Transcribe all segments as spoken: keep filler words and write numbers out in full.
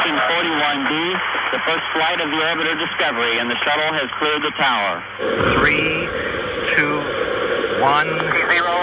Mission forty-one D, the first flight of the orbiter Discovery, and the shuttle has cleared the tower. Three, two, one, zero.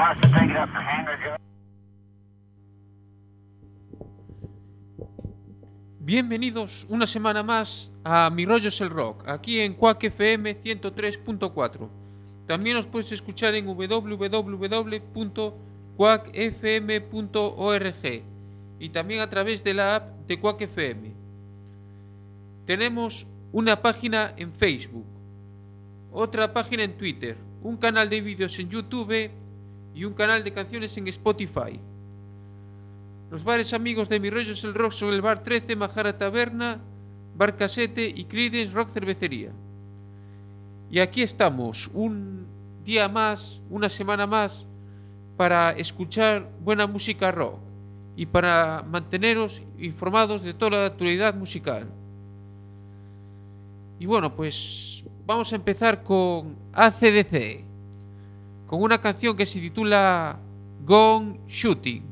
Austin, take it up for Hangar Joe. Bienvenidos una semana más a Mi Rollo es el Rock, aquí en Quack F M ciento tres punto cuatro. También os puedes escuchar en w w w punto quack f m punto org y también a través de la app de Quack F M. Tenemos una página en Facebook, otra página en Twitter, un canal de vídeos en YouTube y un canal de canciones en Spotify. Los bares amigos de Mi Rollo es el Rock son el Bar trece, Majara Taberna, Bar Casete y Creedence Rock Cervecería. Y aquí estamos, un día más, una semana más, para escuchar buena música rock y para manteneros informados de toda la actualidad musical. Y bueno, pues vamos a empezar con A C D C, con una canción que se titula Gone Shooting.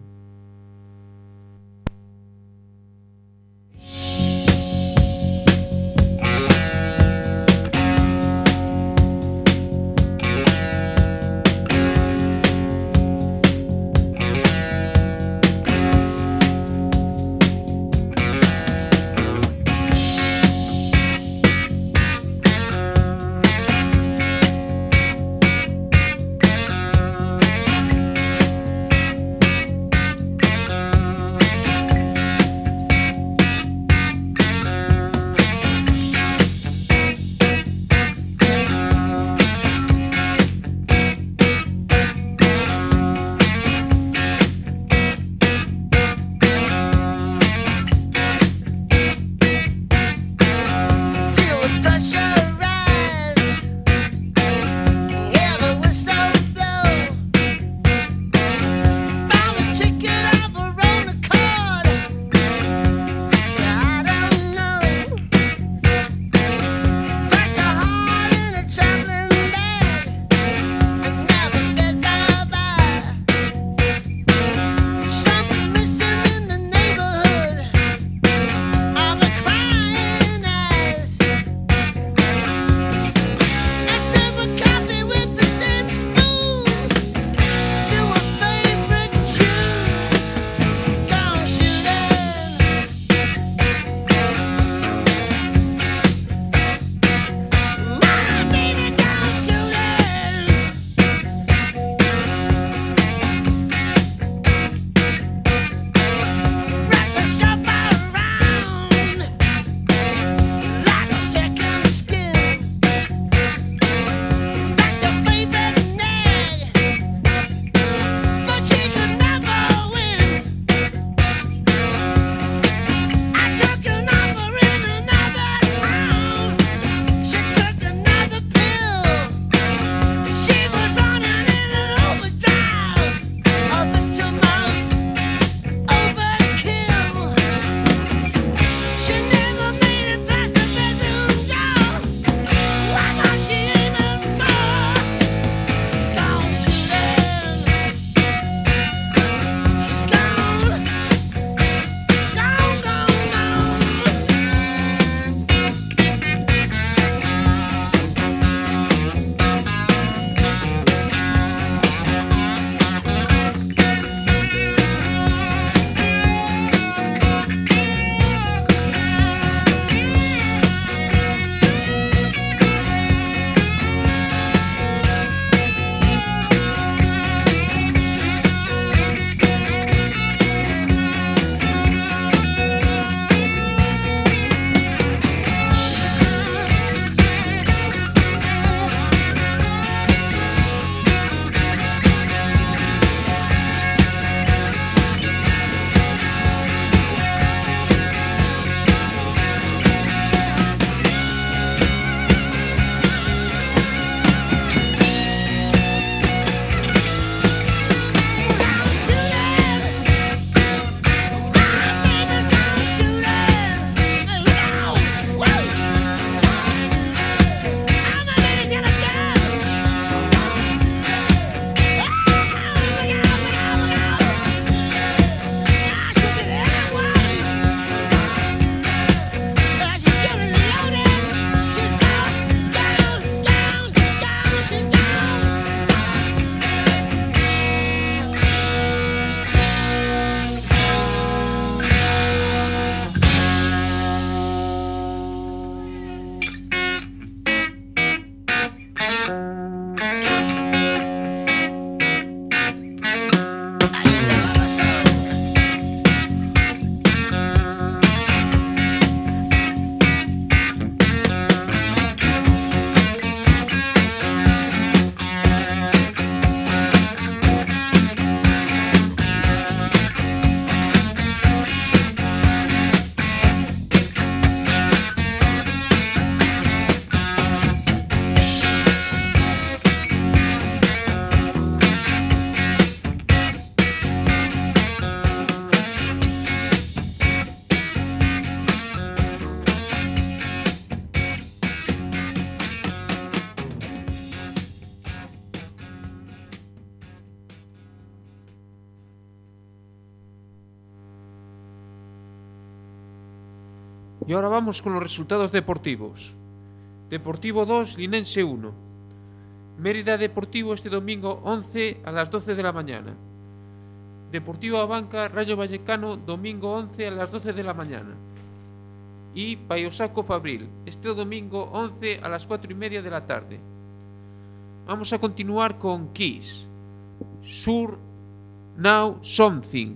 Y ahora vamos con los resultados deportivos. Deportivo dos, Linense uno. Mérida Deportivo este domingo once a las doce de la mañana. Deportivo Abanca Rayo Vallecano domingo once a las doce de la mañana. Y Paiosaco Fabril este domingo once a las cuatro y media de la tarde. Vamos a continuar con Kiss. Sure Now Something.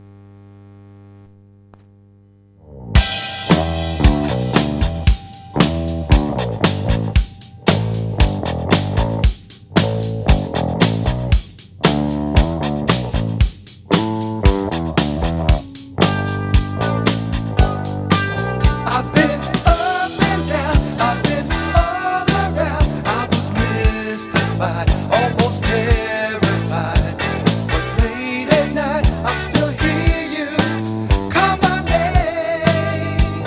Almost terrified, but late at night I still hear you call my name.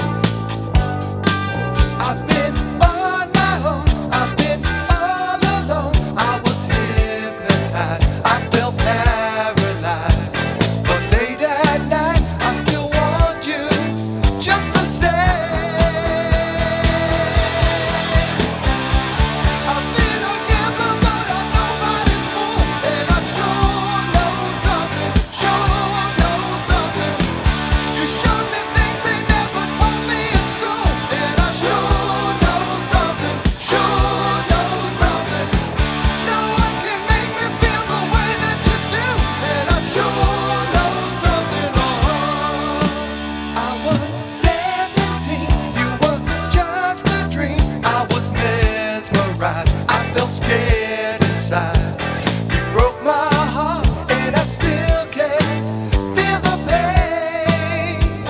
I've been on my own, I've been all alone. I was hypnotized, I felt paralyzed, but late at night I still want you just the same. I've been a gambler, but I'm nobody's fool, and I sure know something, sure know something. You showed me things they never taught me in school, and I sure know something, sure know something. No one can make me feel the way that you do, and I sure know something. Oh, I was seventeen, you were just a dream. I was mesmerized, I felt scared inside. You broke my heart, and I still can't feel the pain.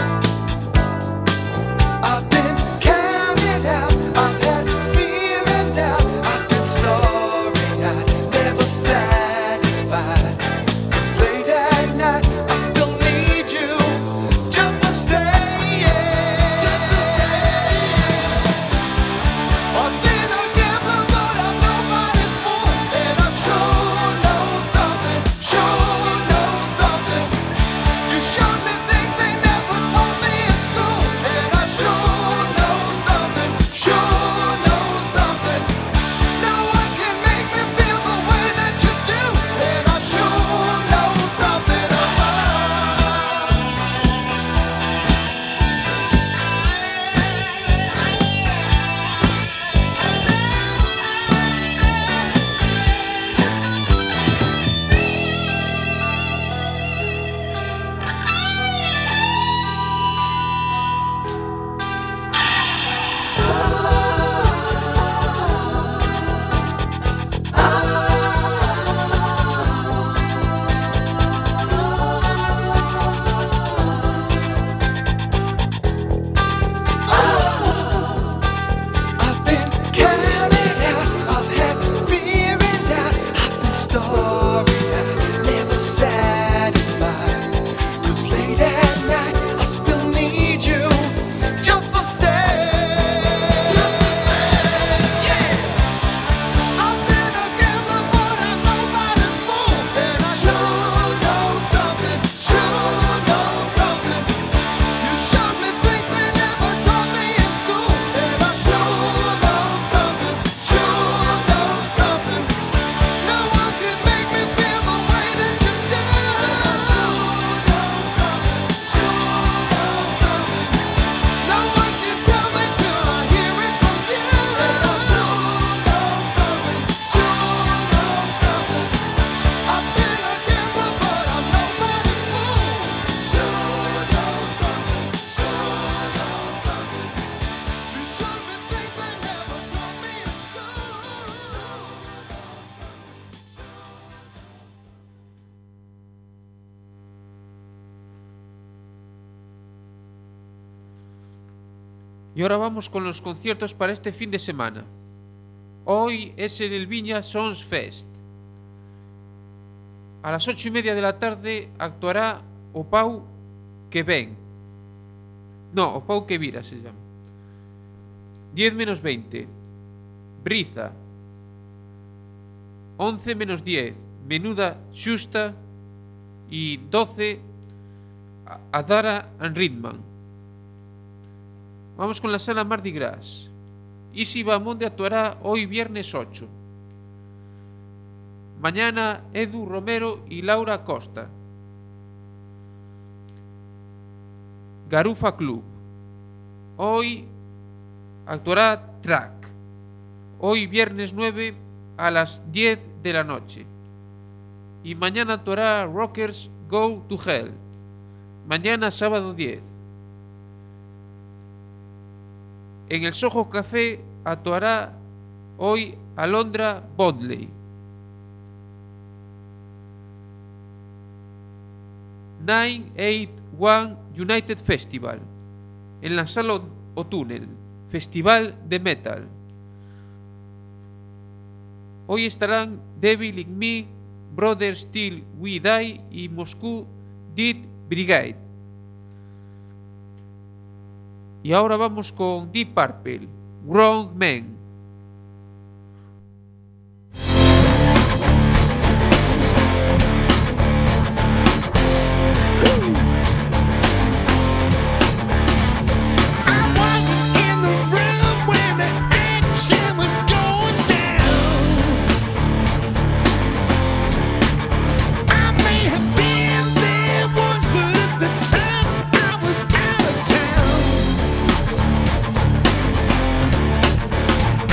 I've been counted out, I've had fear and doubt, I've been starry-eyed, never satisfied. 'Cause late at night I still need you just the same, just the same. I've been a gambler, but I'm nobody's fool, and I sure know something, sure know something. You showed me things they never taught me in school, and I sure know something, sure know something. No one can make me feel the way that you do, and I sure know something. I've been counted out, I've had fear and doubt, I've been starry-eyed, never satisfied. 'Cause late at night I still need you just the same, just the same, yeah. I've been a gambler, but I'm nobody's fool, and I sure know something, sure know something. You showed me things they never taught me in school, and I sure know something, sure know something. No one can make me feel the way that you do. Sure know something, sure know something. No one can tell me till I hear it from you. And I sure know something, sure know something. I've been a gambler, but I'm nobody's fool. Sure know something, sure know something. You showed me things they never taught me in school. Y ahora vamos con los conciertos para este fin de semana. Hoy es en el Viña Sons Fest. A las ocho y media de la tarde actuará O Pau Que Ven. No, O Pau Que Vira se llama. diez menos veinte. Briza. once menos diez. Menuda Xusta. Y doce. Adara and Ritman. Vamos con la sala Mardi Gras. Isi Bamonde actuará hoy viernes ocho. Mañana Edu Romero y Laura Costa. Garufa Club. Hoy actuará Track. Hoy viernes nueve a las diez de la noche. Y mañana actuará Rockers Go to Hell. Mañana sábado diez. En el Soho Café actuará hoy Alondra Bodley. nueve ochenta y uno United Festival. En la sala O'Tunnel. Festival de Metal. Hoy estarán Devil in Me, Brother Still We Die y Moscú Dead Brigade. Y ahora vamos con Deep Purple, Wrong Man. I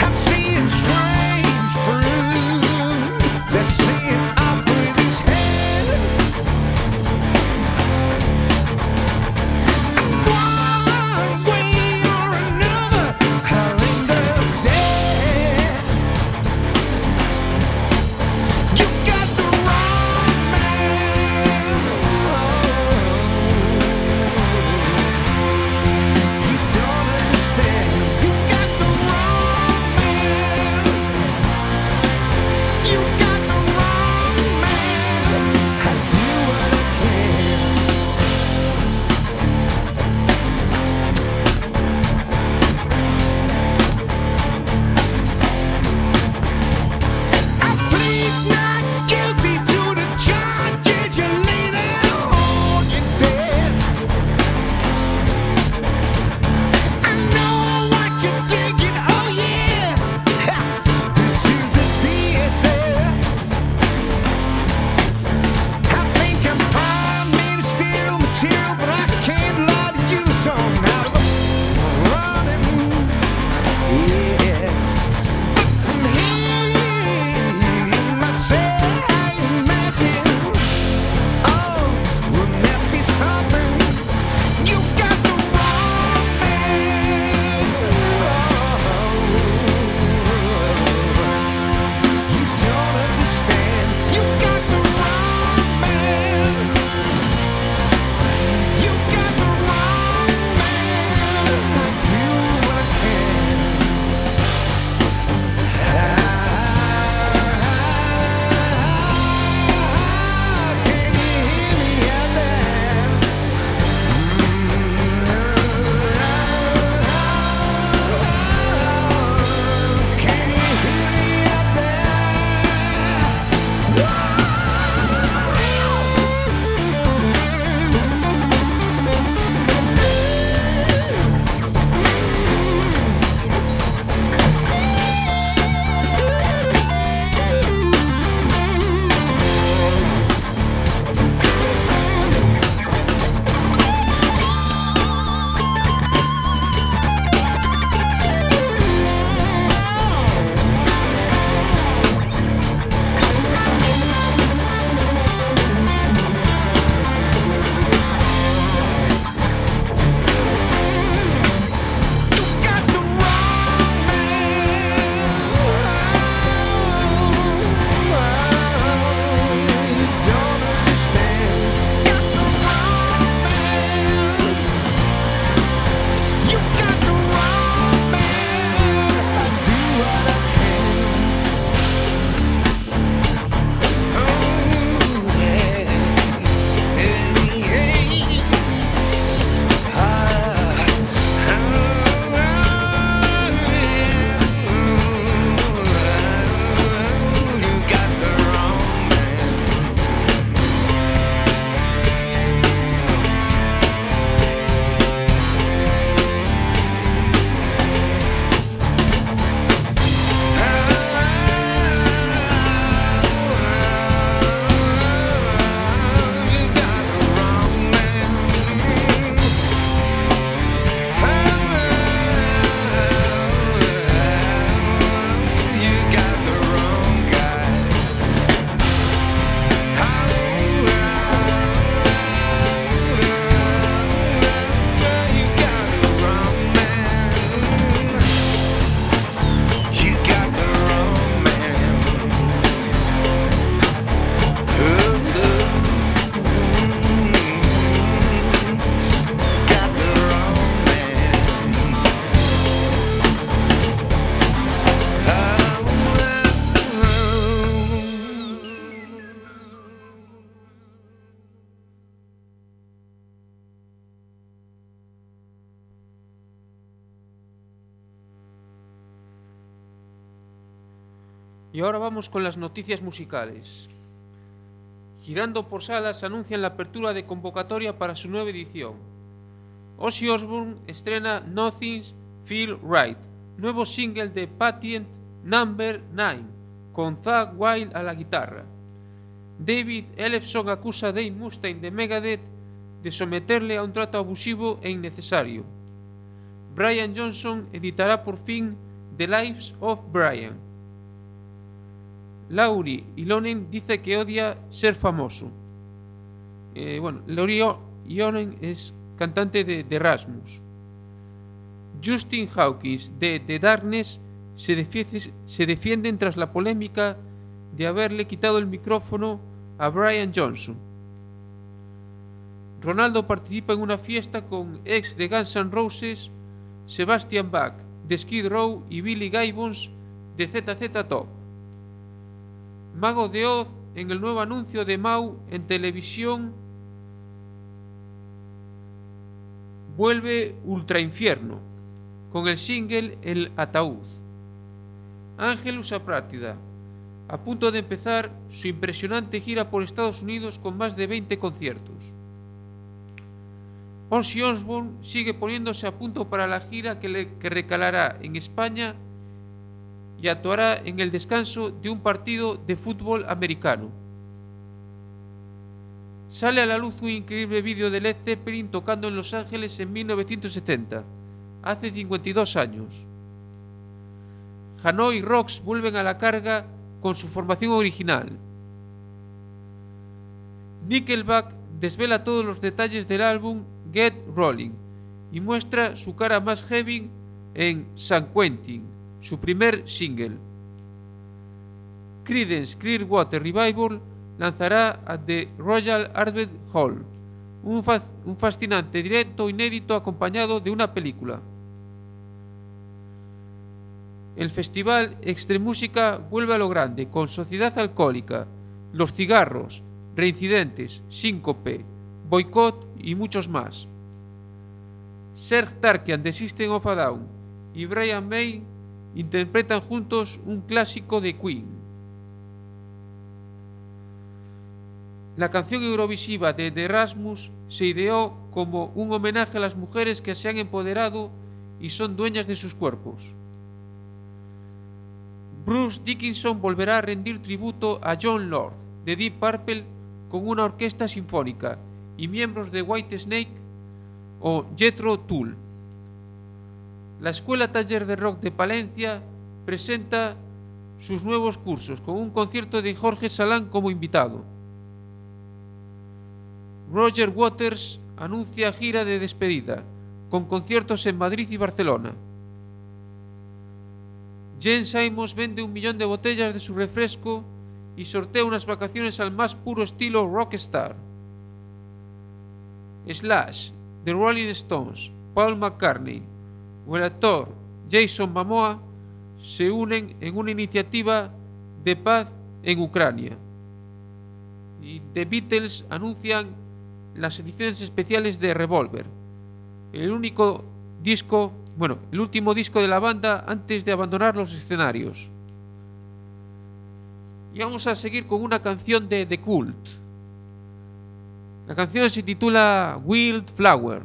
Y ahora vamos con las noticias musicales. Girando por Salas anuncian la apertura de convocatoria para su nueva edición. Ozzy Osbourne estrena Nothing's Feel Right, nuevo single de Patient Number nueve, con Zakk Wylde a la guitarra. David Ellefson acusa a Dave Mustaine de Megadeth de someterle a un trato abusivo e innecesario. Brian Johnson editará por fin The Lives of Brian. Laurie Ilonen dice que odia ser famoso. Eh, bueno, Laurie Ilonen es cantante de, de Rasmus. Justin Hawkins de The Darkness se defiende, se defienden tras la polémica de haberle quitado el micrófono a Brian Johnson. Ronaldo participa en una fiesta con ex de Guns N' Roses, Sebastian Bach de Skid Row y Billy Gibbons de Z Z Top. Mago de Oz en el nuevo anuncio de Mau en televisión vuelve Ultra Infierno con el single El Ataúd. Ángelus Aprátida a punto de empezar su impresionante gira por Estados Unidos con más de veinte conciertos. Ozzy Osbourne sigue poniéndose a punto para la gira que, le, que recalará en España y actuará en el descanso de un partido de fútbol americano. Sale a la luz un increíble vídeo de Led Zeppelin tocando en Los Ángeles en mil novecientos setenta, hace cincuenta y dos años. Hanoi Rocks vuelven a la carga con su formación original. Nickelback desvela todos los detalles del álbum Get Rolling y muestra su cara más heavy en San Quentin, su primer single. Creedence Clearwater Revival lanzará a The Royal Albert Hall, un, fa- un fascinante directo inédito acompañado de una película. El festival Extremúsica vuelve a lo grande con Sociedad Alcohólica, Los Cigarros, Reincidentes, Síncope, Boicot y muchos más. Serj Tankian de System of a Down y Brian May interpretan juntos un clásico de Queen. La canción eurovisiva de The Rasmus se ideó como un homenaje a las mujeres que se han empoderado y son dueñas de sus cuerpos. Bruce Dickinson volverá a rendir tributo a Jon Lord de Deep Purple con una orquesta sinfónica y miembros de Whitesnake o Jethro Tull. La Escuela Taller de Rock de Palencia presenta sus nuevos cursos con un concierto de Jorge Salán como invitado. Roger Waters anuncia gira de despedida con conciertos en Madrid y Barcelona. Jane Simons vende un millón de botellas de su refresco y sortea unas vacaciones al más puro estilo rockstar. Slash, The Rolling Stones, Paul McCartney o el actor Jason Momoa se unen en una iniciativa de paz en Ucrania. Y The Beatles anuncian las ediciones especiales de Revolver, el único disco, bueno, el último disco de la banda antes de abandonar los escenarios. Y vamos a seguir con una canción de The Cult. La canción se titula Wild Flower.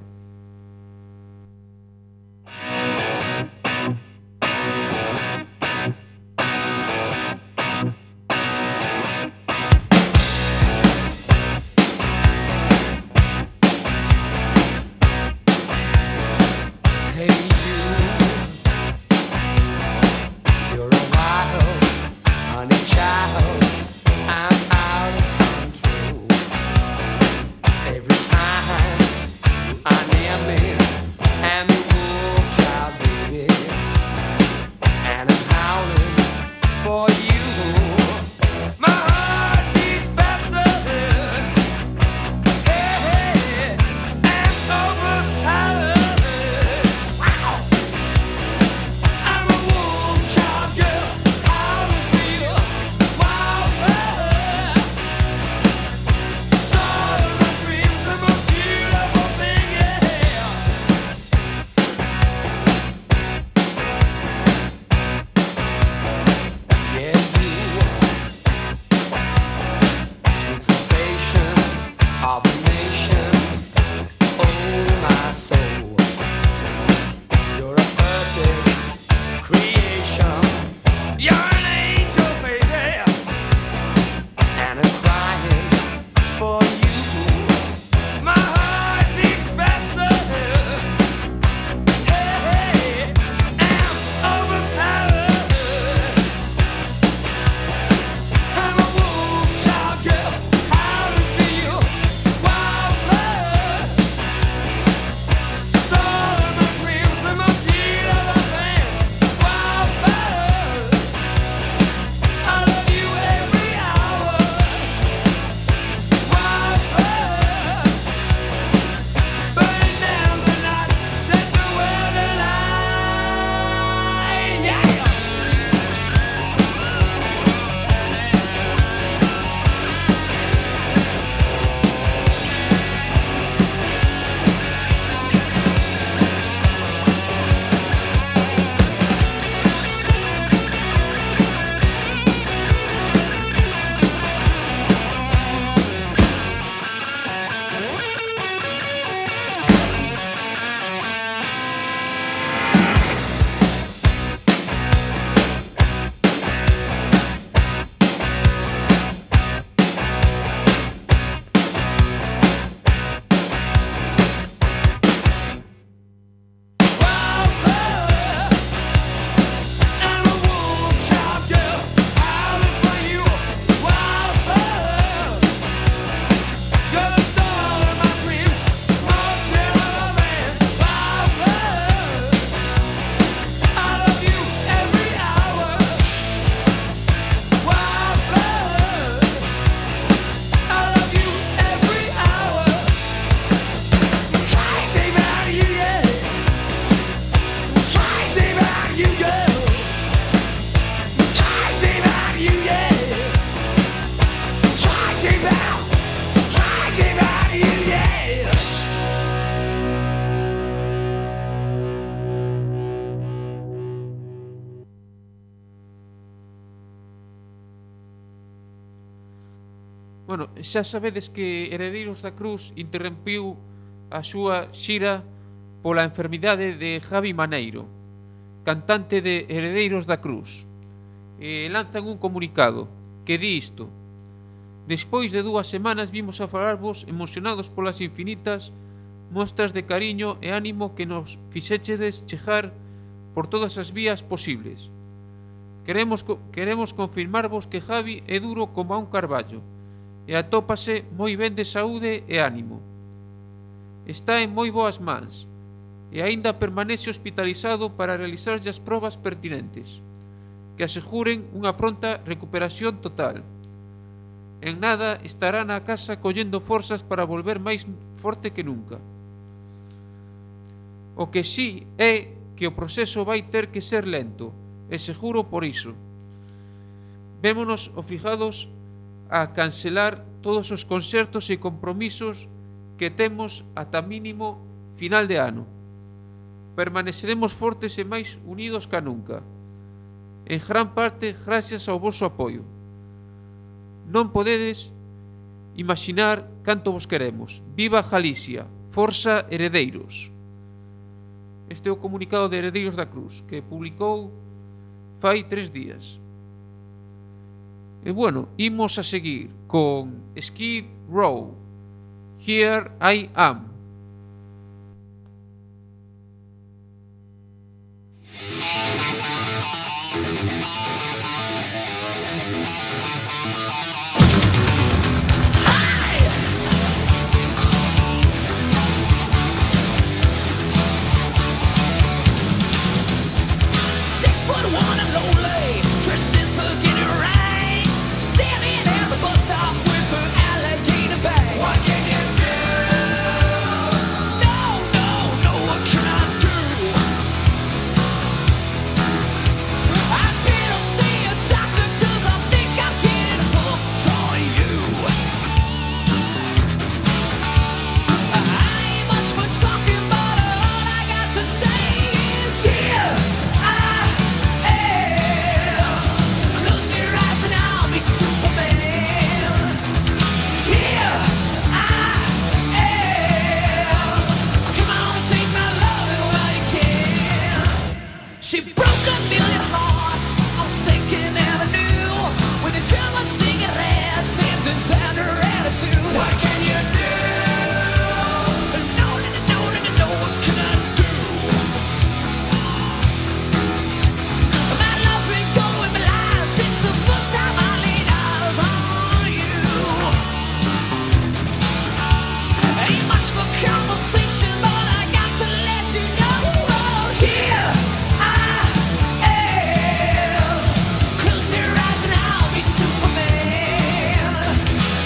I Bueno, xa sabedes que Heredeiros da Cruz interrompiu a súa xira pola enfermidade de Javi Maneiro, cantante de Heredeiros da Cruz. E lanzan un comunicado que di isto: despois de dúas semanas vimos a falarvos emocionados polas infinitas mostras de cariño e ánimo que nos fixéchedes chegar por todas as vías posibles. Queremos, queremos confirmarvos que Javi é duro como a un carballo e atópase moi ben de saúde e ánimo. Está en moi boas mans e aínda permanece hospitalizado para realizarlle as probas pertinentes que aseguren unha pronta recuperación total. En nada estará na casa collendo forzas para volver máis forte que nunca. O que sí é que o proceso vai ter que ser lento e seguro por iso. Vémonos obrigados a cancelar todos os concertos e compromisos que temos ata mínimo final de ano. Permaneceremos fortes e máis unidos ca nunca, en gran parte gracias ao vosso apoio. Non podedes imaginar canto vos queremos. Viva Galicia, forza Heredeiros. Este é o comunicado de Heredeiros da Cruz, que publicou fai tres días. E bueno, imos a seguir con Skid Row, Here I Am. Close your eyes and I'll be Superman.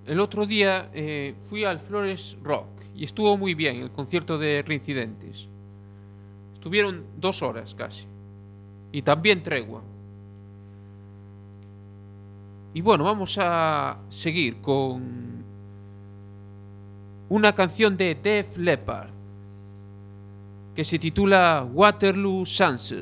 el otro día eh, fui al Flores Rock y estuvo muy bien el concierto de Reincidentes. Estuvieron dos horas casi. Y también Tregua. Y bueno, vamos a seguir con una canción de Def Leppard que se titula Waterloo Sunset.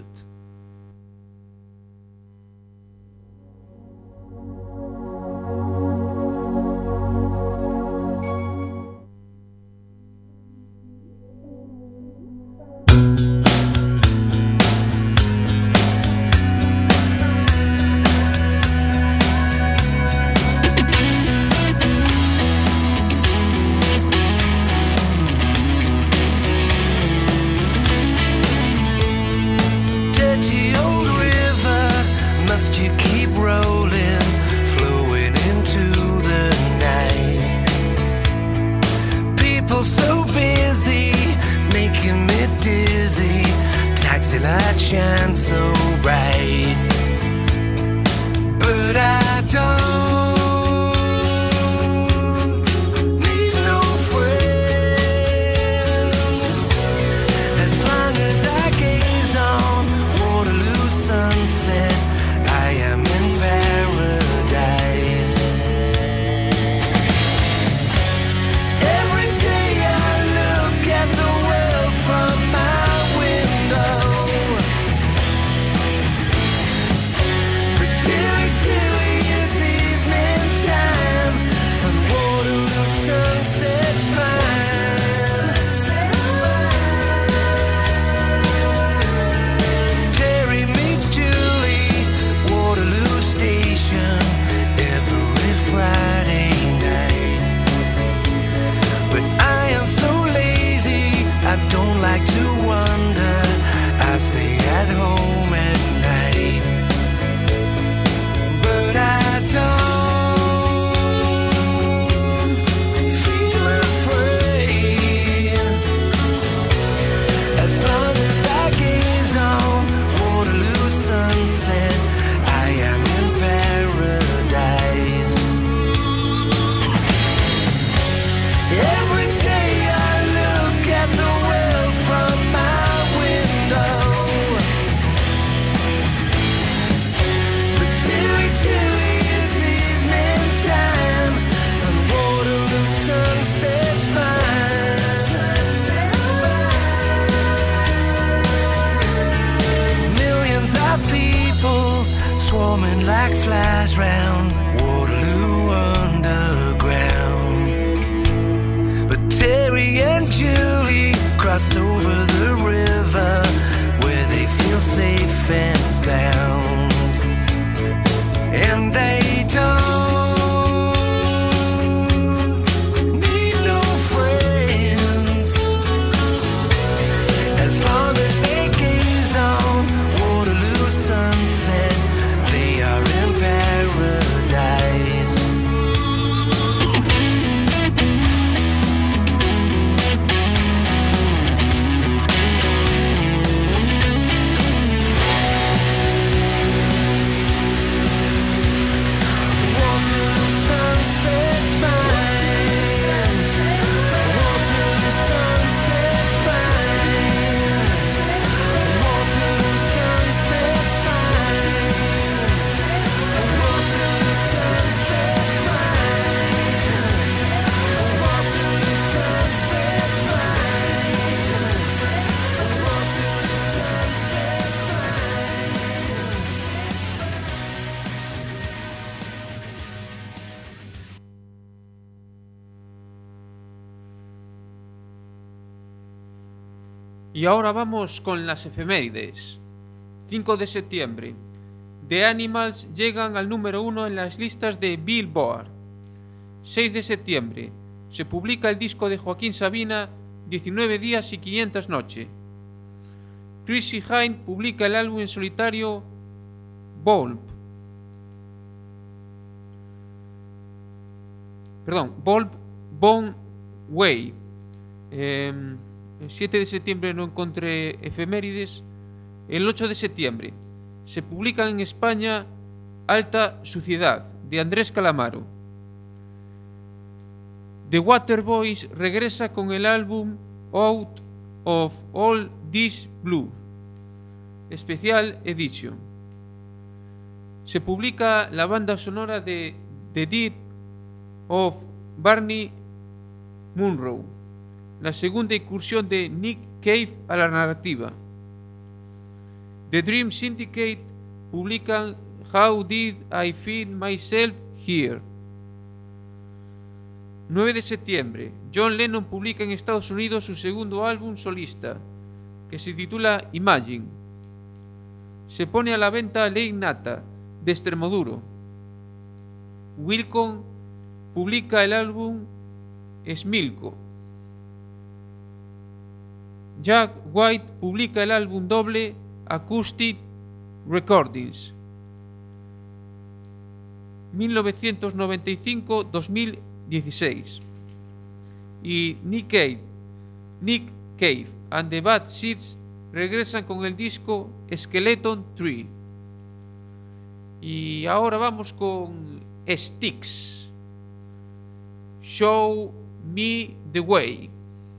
Y ahora vamos con las efemérides. cinco de septiembre. The Animals llegan al número uno en las listas de Billboard. seis de septiembre. Se publica el disco de Joaquín Sabina, diecinueve días y quinientas noches. Chrissie Hynde publica el álbum en solitario Bulb. Perdón, Bulb Bone Way. Eh, el siete de septiembre no encontré efemérides. El ocho de septiembre se publica en España Alta Suciedad, de Andrés Calamaro. The Waterboys regresa con el álbum Out of All This Blue, Special Edition. Se publica la banda sonora de The Death of Barney Munro, la segunda incursión de Nick Cave a la narrativa. The Dream Syndicate publican How Did I Find Myself Here. nueve de septiembre, John Lennon publica en Estados Unidos su segundo álbum solista, que se titula Imagine. Se pone a la venta Ley Nata, de Extremoduro. Wilco publica el álbum Smilko. Jack White publica el álbum doble Acoustic Recordings. mil novecientos noventa y cinco a dos mil dieciséis. Y Nick Cave, Nick Cave and the Bad Seeds regresan con el disco Skeleton Tree. Y ahora vamos con Styx, Show Me the Way.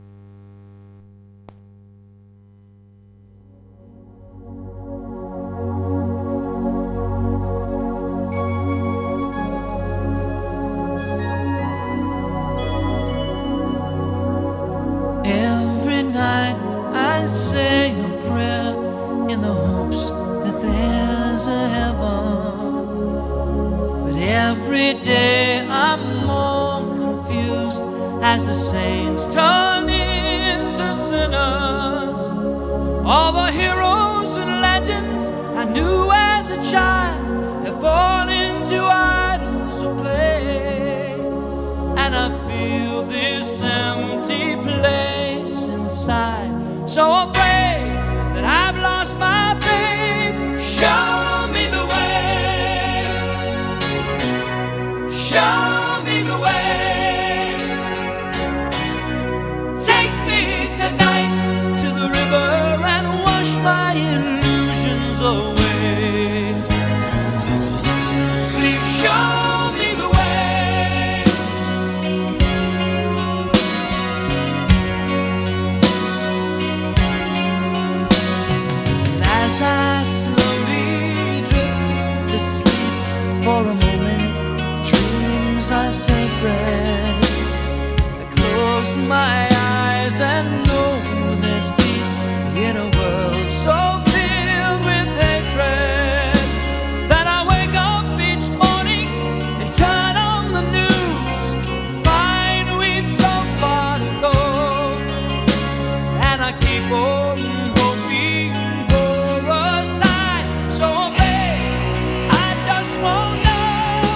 Every night I say a prayer in the hopes that there's a heaven. But every day I'm more confused as the saints turn into sinners. All the heroes and legends I knew as a child have fallen into idols of clay. And I feel this empty place inside, so afraid that I've lost my faith. Show me the way, show me the way. Take me tonight to the river and wash my illusions away. Please show me the way. As I slowly drift to sleep for a moment, dreams are sacred. I close my eyes and know there's peace in a world so filled with hatred, that I wake up each morning and turn on the news to find we've so far to go. And I keep on hoping for a sign, so babe, I just won't know.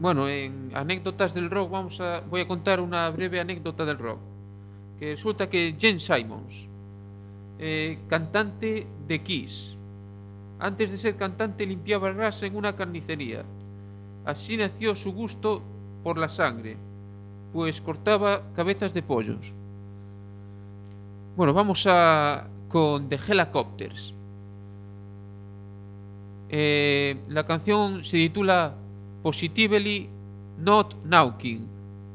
bueno, en anécdotas del rock vamos a, voy a contar una breve anécdota del rock. Que resulta que Gene Simmons, eh, cantante de Kiss, antes de ser cantante limpiaba grasa en una carnicería. Así nació su gusto por la sangre, pues cortaba cabezas de pollos. Bueno, vamos a con The Helicopters. Eh, la canción se titula Positively Not Knocking.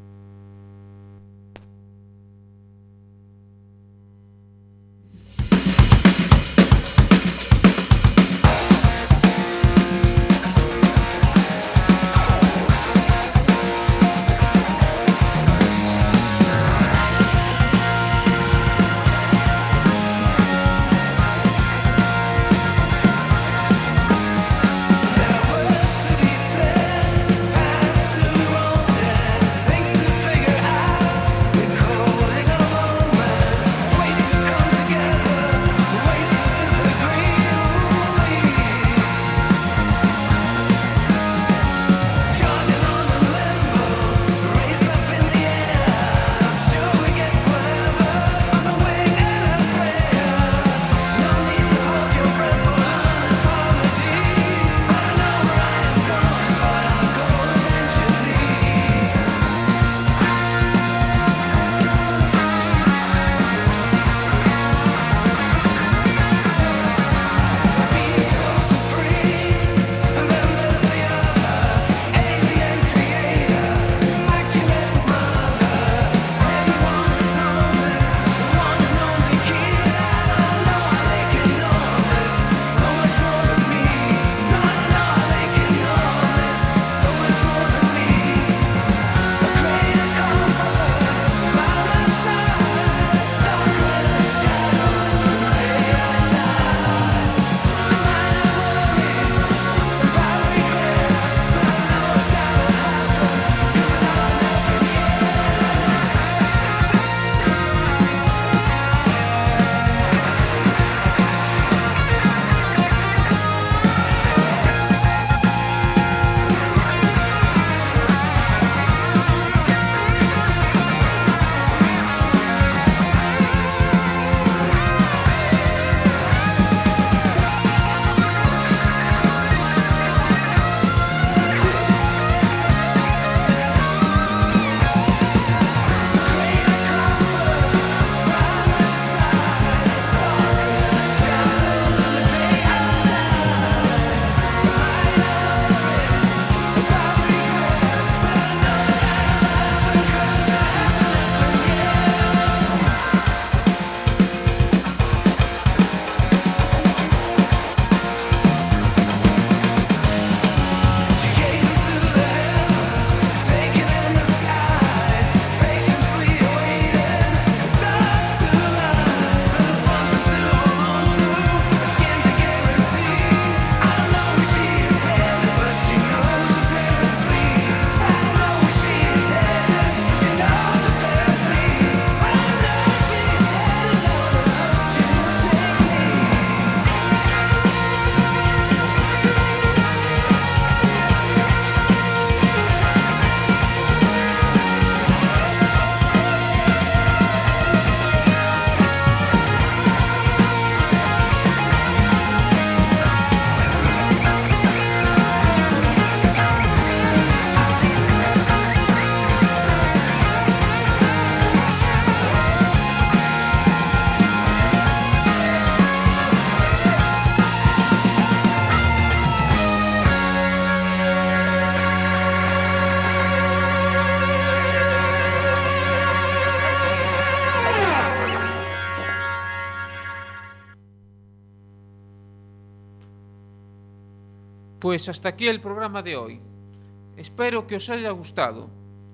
Pues hasta aquí el programa de hoy. Espero que os haya gustado.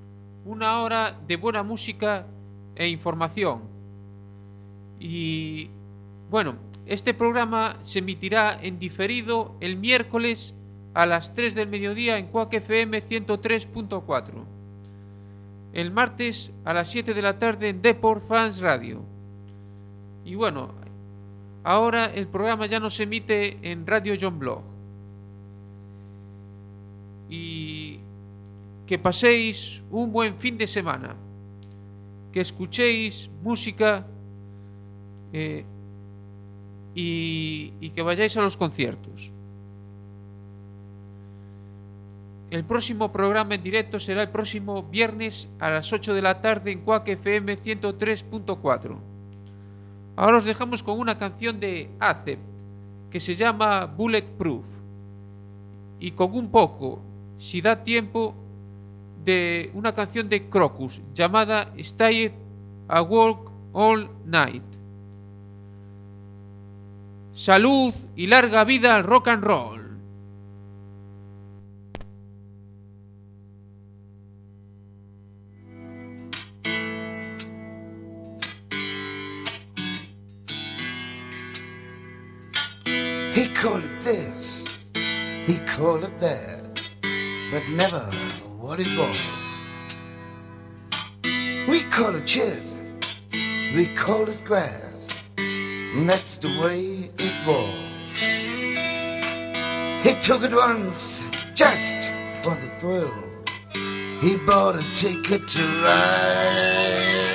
Una hora de buena música e información. Y bueno, este programa se emitirá en diferido el miércoles a las tres del mediodía en Quack F M ciento tres punto cuatro. El martes a las siete de la tarde en Deport Fans Radio. Y bueno, ahora el programa ya no se emite en Radio John Blog. Y que paséis un buen fin de semana, que escuchéis música eh, y, y que vayáis a los conciertos. El próximo programa en directo será el próximo viernes a las ocho de la tarde en Quack F M ciento tres punto cuatro. Ahora os dejamos con una canción de Accept que se llama Bulletproof y con un poco, si da tiempo, de una canción de Crocus llamada Stay Awake All Night. Salud y larga vida al rock and roll. He called it this, he called it that, but never what it was. We call it shit, we call it grass, and that's the way it was. He took it once, just for the thrill. He bought a ticket to ride.